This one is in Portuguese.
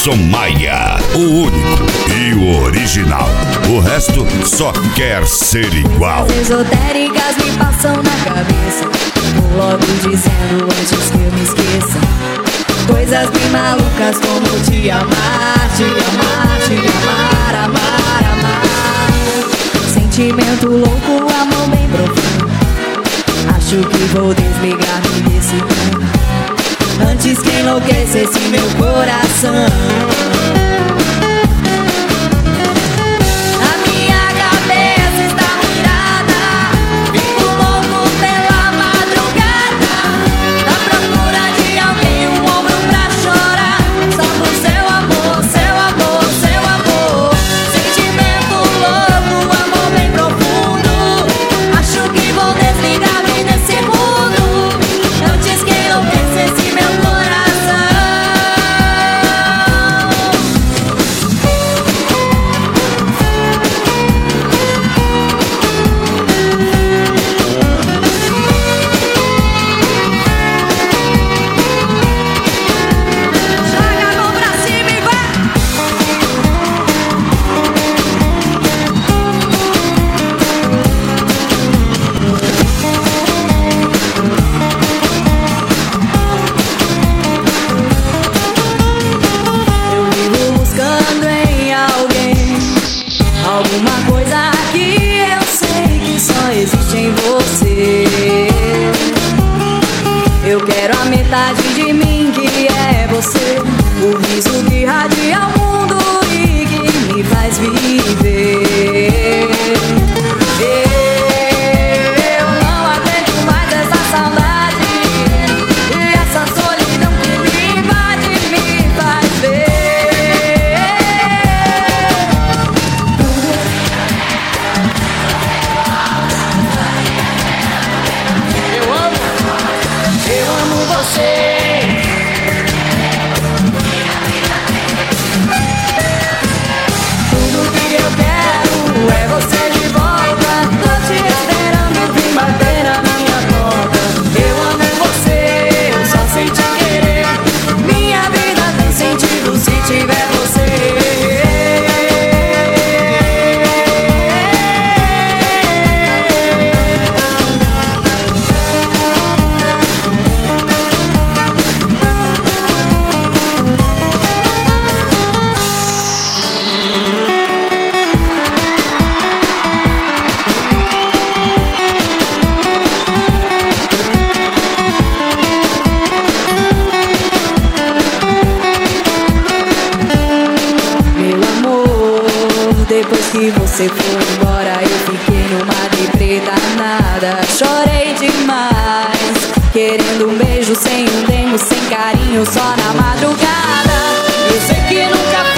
Edson Maia, o único e o original. O resto só quer ser igual. Coisas esotéricas me passam na cabeça, vou logo dizendo antes que eu me esqueça. Coisas bem malucas como te amar, te amar, te amar, amar, amar. Sentimento louco, amor bem profundo. Acho que vou desligar-me desse mundo antes que enlouquecesse meu coração. Alguma coisa que eu sei que só existe em você. Eu quero a metade de mim que é você, o riso que irradia o mundo e que me faz viver. Eu não aguento mais essa saudade e essa solidão que me invade, me faz ver. Depois que você foi embora, eu fiquei numa deprê danada. Chorei demais, querendo um beijo sem um dengo, sem carinho, só na madrugada. Eu sei que nunca